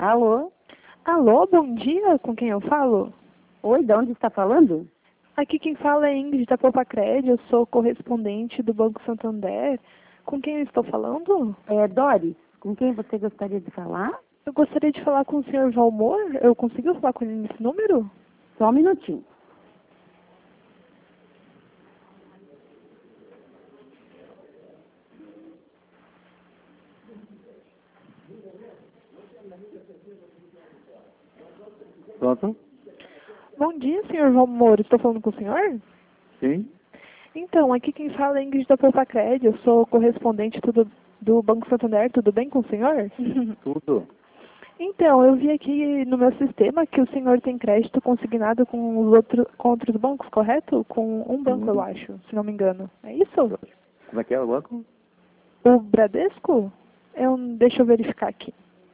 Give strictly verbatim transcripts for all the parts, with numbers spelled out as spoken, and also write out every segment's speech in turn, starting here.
Alô? Alô, bom dia, com quem eu falo? Oi, de onde está falando? Aqui quem fala é Ingrid da Popacred, eu sou correspondente do Banco Santander. Com quem eu estou falando? É Doris, com quem você gostaria de falar? Eu gostaria de falar com o senhor Valmor. Eu consigo falar com ele nesse número? Só um minutinho. Pronto? Bom dia, senhor Valmor. Estou falando com o senhor? Sim, Então, aqui quem fala é Ingrid da Popacred, eu sou correspondente do, do Banco Santander. Tudo bem com o senhor? tudo. Então, eu vi aqui no meu sistema que o senhor tem crédito consignado com os outro, com outros bancos, correto? Com um banco, Hum. eu acho, se não me engano. É isso? Como é que é o banco? O Bradesco? Eu, deixa eu verificar aqui.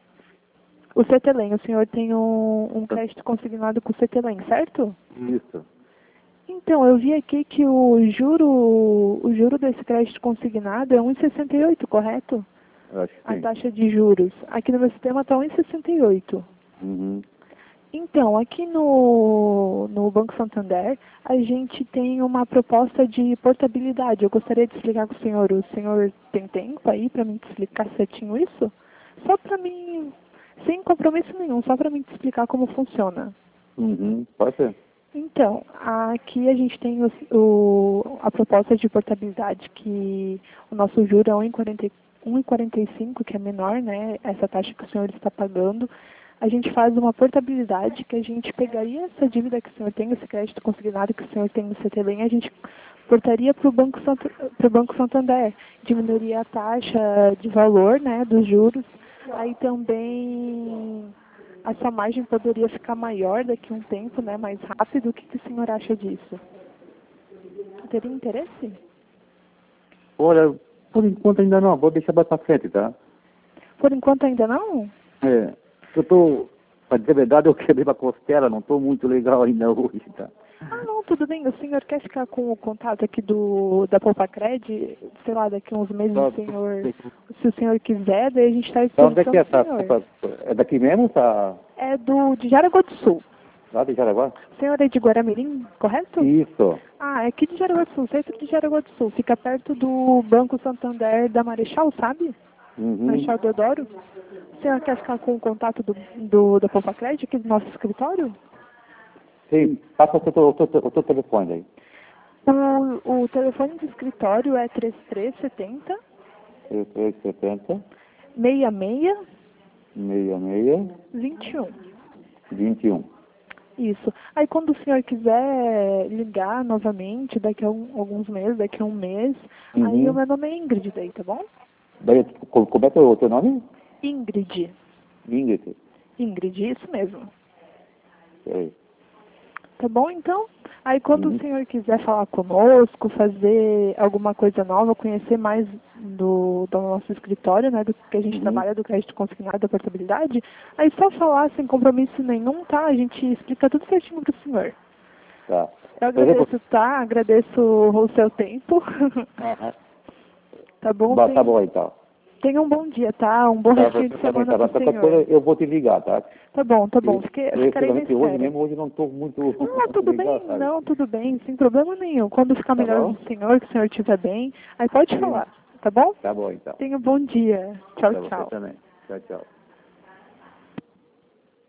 O Cetelem, o senhor tem um, um crédito consignado com o Cetelem, certo? Isso. Então, eu vi aqui que o juro, o juro desse crédito consignado é um vírgula sessenta e oito, correto? Eu acho que A sim. taxa de juros. Aqui no meu sistema está um vírgula sessenta e oito. Uhum. Então, aqui no, no Banco Santander, a gente tem uma proposta de portabilidade. Eu gostaria de explicar com o senhor. O senhor tem tempo aí para me explicar certinho isso? Só para mim, sem compromisso nenhum, só para me explicar como funciona. Uhum. Pode ser. Então, aqui a gente tem o, o, a proposta de portabilidade, que o nosso juro é um vírgula quarenta e cinco, que é menor, né? Essa taxa que o senhor está pagando. A gente faz uma portabilidade que a gente pegaria essa dívida que o senhor tem, esse crédito consignado que o senhor tem no Cetelem, a gente portaria para o Banco, pro Banco Santander, diminuiria a taxa de valor, né, dos juros. Aí também a sua margem poderia ficar maior daqui a um tempo, né, mais rápido. O que, que o senhor acha disso? Teria interesse? Olha, por enquanto ainda não. Vou deixar mais pra frente, tá? Por enquanto ainda não? É. Eu tô, pra dizer a verdade, eu quebrei a costela, não tô muito legal ainda hoje, tá? Ah, não, tudo bem. O senhor quer ficar com o contato aqui do, da Popacred? Sei lá, daqui a uns meses, Tá, o senhor, se o senhor quiser, daí a gente está à Tá, onde é disposição que é? do Tá, senhor. é daqui mesmo? Tá É do, de Jaraguá do Sul. lá de Jaraguá? O senhor é de Guaramirim, correto? Isso. Ah, é aqui de Jaraguá do Sul, centro de Jaraguá do Sul. Fica perto do Banco Santander da Marechal, sabe? Uhum. Marechal Deodoro. O senhor quer ficar com o contato do, do, da Popacred aqui do nosso escritório? Sim, passa o teu, o teu, o teu telefone aí. O, o telefone do escritório é três três setenta, três três setenta, seis seis seis seis, vinte e um. vinte e um. Isso. Aí quando o senhor quiser ligar novamente, daqui a um, alguns meses, daqui a um mês, Uhum. aí o meu nome é Ingrid daí, tá bom? Daí, co- como é que é o teu nome? Ingrid. Ingrid. Ingrid, isso mesmo. Sei. Tá bom, então? Aí quando Uhum. o senhor quiser falar conosco, fazer alguma coisa nova, conhecer mais do, do nosso escritório, né, do que a gente Uhum. trabalha, do crédito consignado, da portabilidade, aí só falar sem compromisso nenhum, tá? A gente explica tudo certinho pro senhor. Tá. Eu Por exemplo, agradeço, tá? Agradeço o seu tempo. aham. Tá bom? Bah, tá Tem, bom então. tenha um bom dia, tá? Um bom Tá, restinho você de também, semana tá? pro Qualquer coisa senhor. eu vou te ligar, tá? Tá bom, tá bom. Eu, Fique, eu, ficarei na efetivamente, hoje espera. mesmo, hoje não estou muito, Não, muito tudo legal, bem, sabe? não, tudo bem, sem problema nenhum. Quando ficar Tá melhor bom? o senhor, que o senhor estiver bem, aí pode Sim. falar, tá bom? Tá bom então. Tenha um bom dia. Tchau, Pra você tchau. também. Tchau, tchau.